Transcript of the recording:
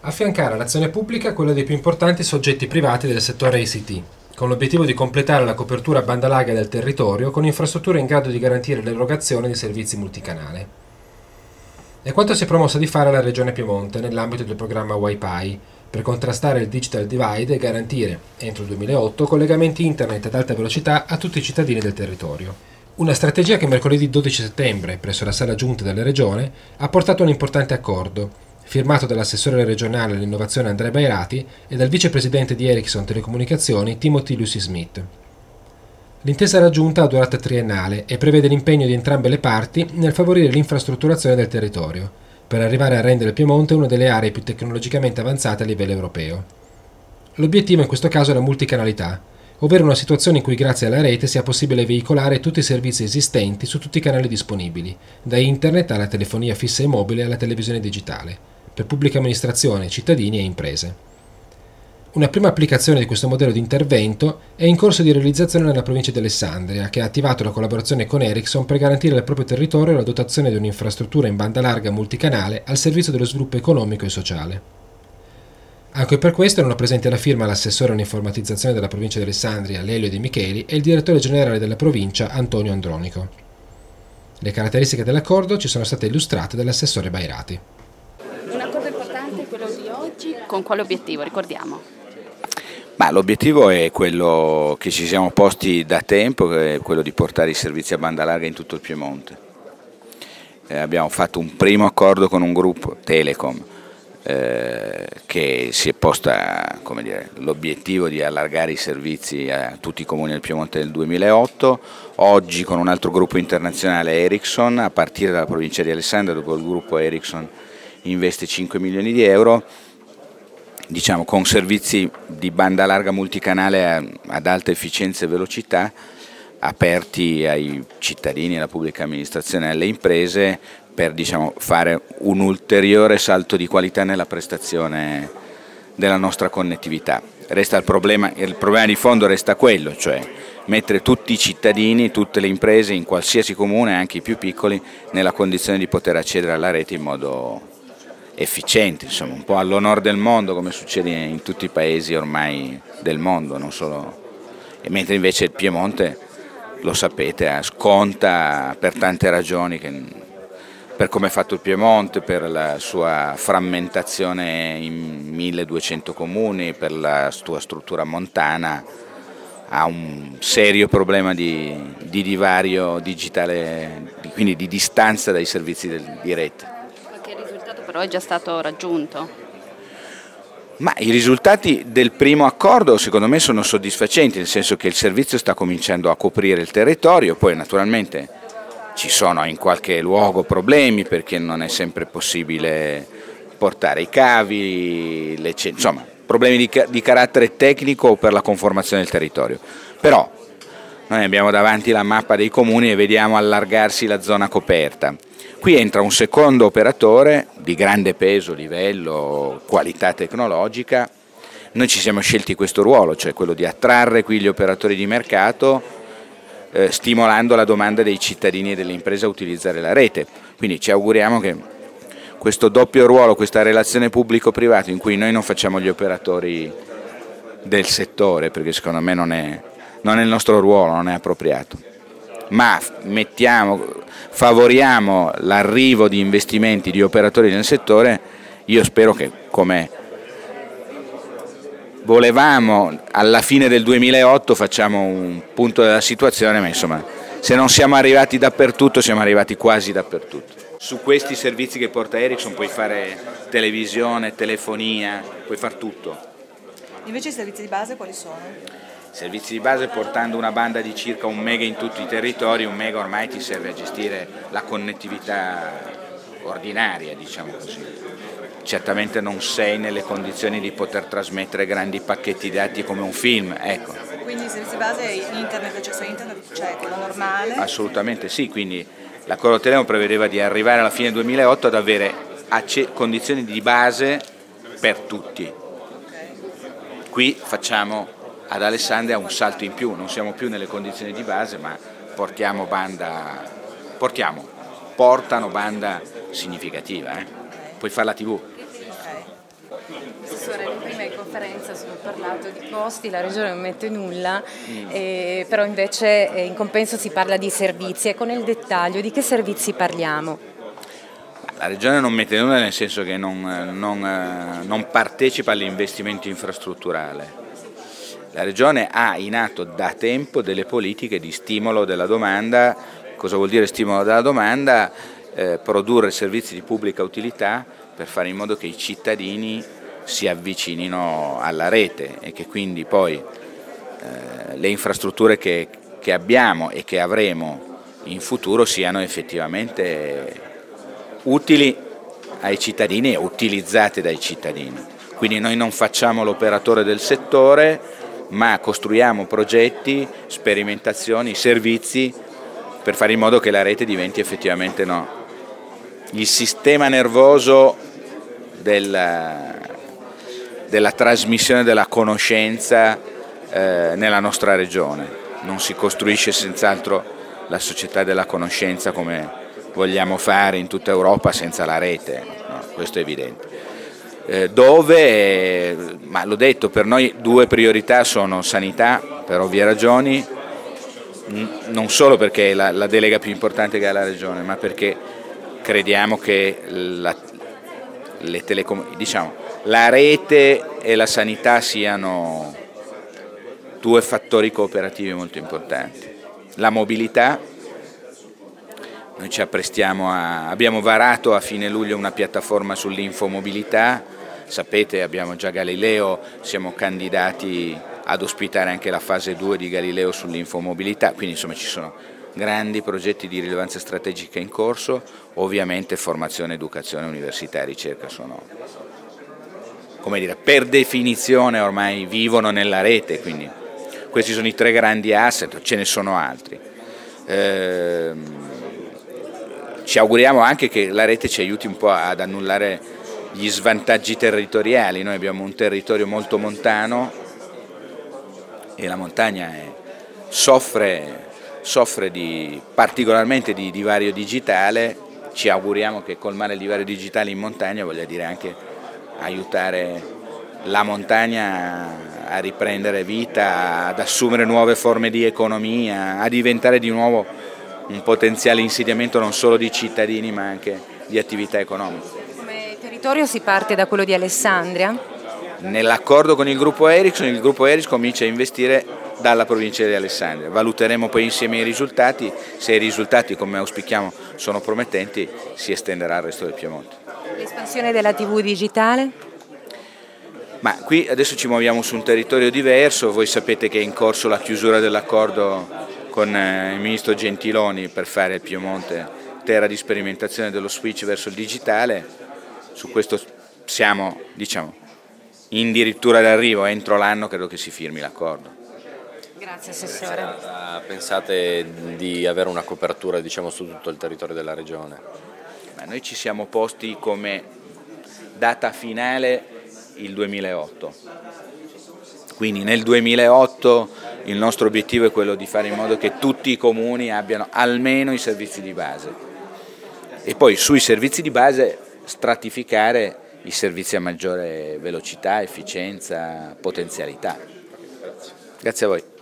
Affiancare all'azione pubblica quello dei più importanti soggetti privati del settore ICT, con l'obiettivo di completare la copertura a banda larga del territorio con infrastrutture in grado di garantire l'erogazione di servizi multicanale. È quanto si è promossa di fare la Regione Piemonte nell'ambito del programma Wi-Fi per contrastare il digital divide e garantire, entro il 2008, collegamenti internet ad alta velocità a tutti i cittadini del territorio. Una strategia che mercoledì 12 settembre, presso la Sala Giunta della Regione, ha portato a un importante accordo, firmato dall'assessore regionale all'innovazione Andrea Bairati e dal vicepresidente di Ericsson Telecomunicazioni Timothy Lucy Smith. L'intesa raggiunta ha durata triennale e prevede l'impegno di entrambe le parti nel favorire l'infrastrutturazione del territorio, per arrivare a rendere il Piemonte una delle aree più tecnologicamente avanzate a livello europeo. L'obiettivo in questo caso è la multicanalità, ovvero una situazione in cui grazie alla rete sia possibile veicolare tutti i servizi esistenti su tutti i canali disponibili, da internet alla telefonia fissa e mobile alla televisione digitale, per pubblica amministrazione, cittadini e imprese. Una prima applicazione di questo modello di intervento è in corso di realizzazione nella provincia di Alessandria, che ha attivato la collaborazione con Ericsson per garantire al proprio territorio la dotazione di un'infrastruttura in banda larga multicanale al servizio dello sviluppo economico e sociale. Anche per questo erano presenti alla firma l'assessore all'informatizzazione della provincia di Alessandria, Lelio De Micheli, e il direttore generale della provincia, Antonio Andronico. Le caratteristiche dell'accordo ci sono state illustrate dall'assessore Bairati. Un accordo importante, quello di oggi, con quale obiettivo? Ricordiamo. L'obiettivo è quello che ci siamo posti da tempo, che è quello di portare i servizi a banda larga in tutto il Piemonte. Abbiamo fatto un primo accordo con un gruppo, Telecom, che si è posta, l'obiettivo di allargare i servizi a tutti i comuni del Piemonte nel 2008. Oggi con un altro gruppo internazionale, Ericsson, a partire dalla provincia di Alessandria, dove il gruppo Ericsson investe 5 milioni di euro, con servizi di banda larga multicanale ad alta efficienza e velocità, aperti ai cittadini, alla pubblica amministrazione e alle imprese, per fare un ulteriore salto di qualità nella prestazione della nostra connettività. Resta il problema di fondo resta quello, cioè mettere tutti i cittadini, tutte le imprese in qualsiasi comune, anche i più piccoli, nella condizione di poter accedere alla rete in modo efficiente, un po' all'onore del mondo, come succede in tutti i paesi ormai del mondo, non solo. E mentre invece il Piemonte, lo sapete, sconta per tante ragioni, per come è fatto il Piemonte, per la sua frammentazione in 1200 comuni, per la sua struttura montana, ha un serio problema di divario digitale, quindi di distanza dai servizi di rete. Qualche risultato però è già stato raggiunto? I risultati del primo accordo secondo me sono soddisfacenti, nel senso che il servizio sta cominciando a coprire il territorio, poi naturalmente ci sono in qualche luogo problemi perché non è sempre possibile portare i cavi, problemi di carattere tecnico per la conformazione del territorio. Però noi abbiamo davanti la mappa dei comuni e vediamo allargarsi la zona coperta. Qui entra un secondo operatore di grande peso, livello, qualità tecnologica. Noi ci siamo scelti questo ruolo, cioè quello di attrarre qui gli operatori di mercato, stimolando la domanda dei cittadini e delle imprese a utilizzare la rete. Quindi ci auguriamo che questo doppio ruolo, questa relazione pubblico-privato in cui noi non facciamo gli operatori del settore, perché secondo me non è il nostro ruolo, non è appropriato, ma favoriamo l'arrivo di investimenti di operatori nel settore. Io spero che, come volevamo alla fine del 2008, facciamo un punto della situazione, ma se non siamo arrivati dappertutto, siamo arrivati quasi dappertutto. Su questi servizi che porta Ericsson puoi fare televisione, telefonia, puoi fare tutto. Invece i servizi di base quali sono? Servizi di base, portando una banda di circa 1 mega in tutti i territori. 1 mega ormai ti serve a gestire la connettività ordinaria, così. Certamente non sei nelle condizioni di poter trasmettere grandi pacchetti di dati come un film, ecco. Quindi i servizi di base, internet, accesso a internet, cioè quello normale? Assolutamente sì, quindi l'accordo Telecom prevedeva di arrivare alla fine 2008 ad avere condizioni di base per tutti. Qui facciamo ad Alessandria un salto in più, non siamo più nelle condizioni di base, ma portano banda significativa, puoi fare la TV. parlato di costi, la Regione non mette nulla, però invece in compenso si parla di servizi. Ecco, nel dettaglio di che servizi parliamo? La Regione non mette nulla nel senso che non partecipa all'investimento infrastrutturale. La Regione ha in atto da tempo delle politiche di stimolo della domanda. Cosa vuol dire stimolo della domanda? Produrre servizi di pubblica utilità per fare in modo che i cittadini si avvicinino alla rete e che quindi poi le infrastrutture che abbiamo e che avremo in futuro siano effettivamente utili ai cittadini e utilizzate dai cittadini. Quindi noi non facciamo l'operatore del settore, ma costruiamo progetti, sperimentazioni, servizi per fare in modo che la rete diventi effettivamente il sistema nervoso della trasmissione della conoscenza nella nostra regione. Non si costruisce senz'altro la società della conoscenza come vogliamo fare in tutta Europa senza la rete, no? Questo è evidente. Ma l'ho detto, per noi due priorità sono sanità, per ovvie ragioni, non solo perché è la delega più importante che ha la regione, ma perché crediamo che la rete e la sanità siano due fattori cooperativi molto importanti. La mobilità, noi ci apprestiamo abbiamo varato a fine luglio una piattaforma sull'infomobilità, sapete abbiamo già Galileo, siamo candidati ad ospitare anche la fase 2 di Galileo sull'infomobilità, quindi insomma ci sono grandi progetti di rilevanza strategica in corso. Ovviamente formazione, educazione, università e ricerca sono, come dire, per definizione ormai vivono nella rete, quindi questi sono i tre grandi asset, ce ne sono altri. Ci auguriamo anche che la rete ci aiuti un po' ad annullare gli svantaggi territoriali. Noi abbiamo un territorio molto montano e la montagna soffre particolarmente di divario digitale. Ci auguriamo che colmare il divario digitale in montagna voglia dire anche aiutare la montagna a riprendere vita, ad assumere nuove forme di economia, a diventare di nuovo un potenziale insediamento non solo di cittadini ma anche di attività economiche. Come territorio si parte da quello di Alessandria? Nell'accordo con il gruppo Ericsson comincia a investire dalla provincia di Alessandria. Valuteremo poi insieme i risultati, se i risultati come auspichiamo sono promettenti si estenderà al resto del Piemonte. L'espansione della TV digitale? Ma qui adesso ci muoviamo su un territorio diverso, voi sapete che è in corso la chiusura dell'accordo con il ministro Gentiloni per fare il Piemonte terra di sperimentazione dello switch verso il digitale. Su questo siamo addirittura d'arrivo, entro l'anno credo che si firmi l'accordo. Grazie Assessore. Pensate di avere una copertura su tutto il territorio della regione? Noi ci siamo posti come data finale il 2008, quindi nel 2008 il nostro obiettivo è quello di fare in modo che tutti i comuni abbiano almeno i servizi di base e poi sui servizi di base stratificare i servizi a maggiore velocità, efficienza, potenzialità. Grazie a voi.